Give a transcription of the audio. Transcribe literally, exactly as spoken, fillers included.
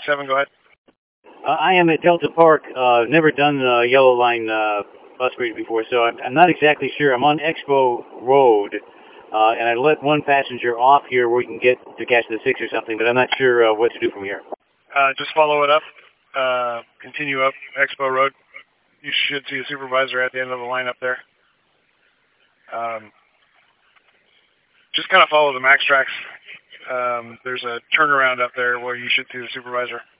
seven, go ahead. Uh, I am at Delta Park. Uh, never done the Yellow Line uh, bus bridge before, so I'm, I'm not exactly sure. I'm on Expo Road, uh, and I let one passenger off here where we can get to catch the six or something, but I'm not sure uh, what to do from here. Uh, just follow it up. Uh, continue up Expo Road. You should see a supervisor at the end of the line up there. Um, just kind of follow the Max tracks. Um, there's a turnaround up there where you should see the supervisor.